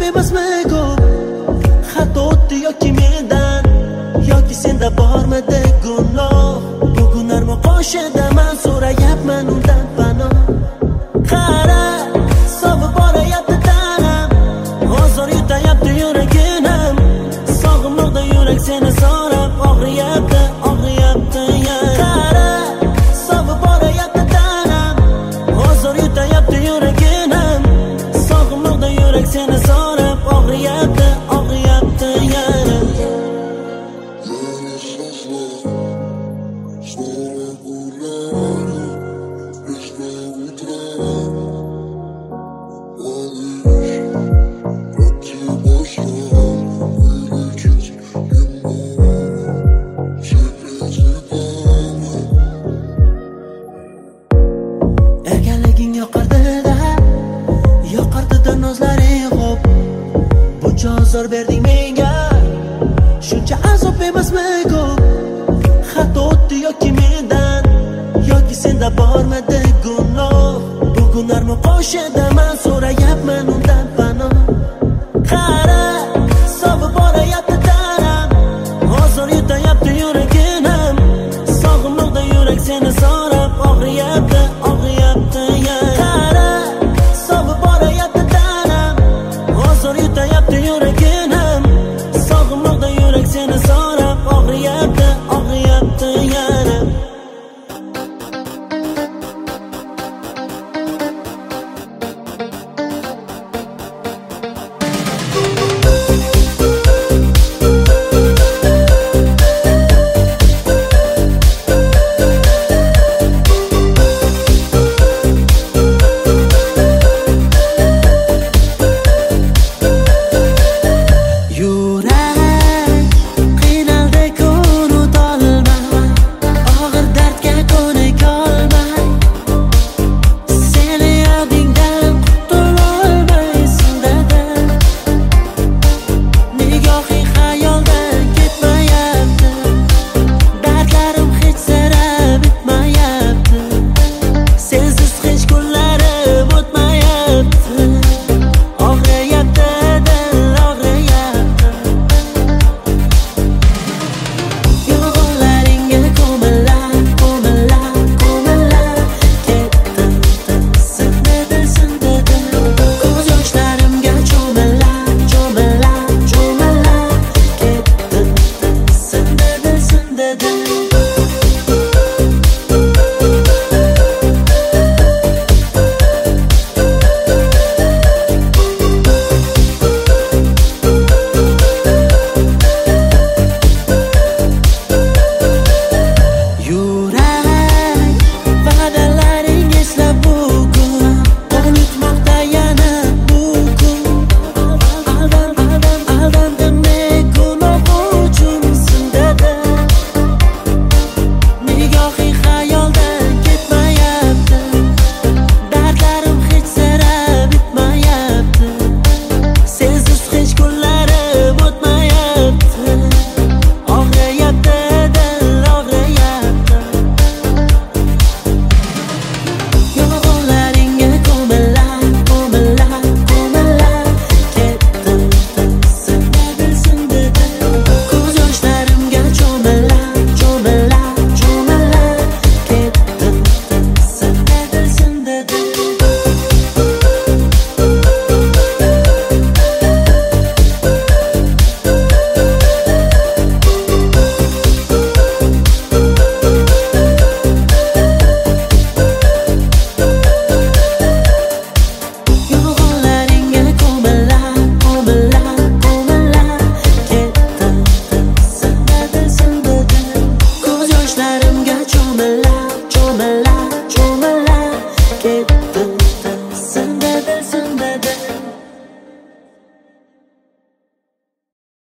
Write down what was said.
emasmi ko'p xato o'tdi yoki mendan yoki senda bormidi gunoh bugun armoq qoshidaman so'rayapman undan panoh qara sovib borayapti tanam ozor yutayapti yuragim sog'inmoqda yurak seni so'rab og'riyapti yana qara sovib borayapti tanam ozor yutayapti yuragim sog'inmoqda yurak seni so'rab og'riyapti yana erkanliging yoqardida nozlaring xo'p buncha ozor berding menga shuncha azob emasmi ko'p xato o'tdi yoki mendan yoki senda bormidi gunoh bugun armoq qoshidaman so'rayapman undan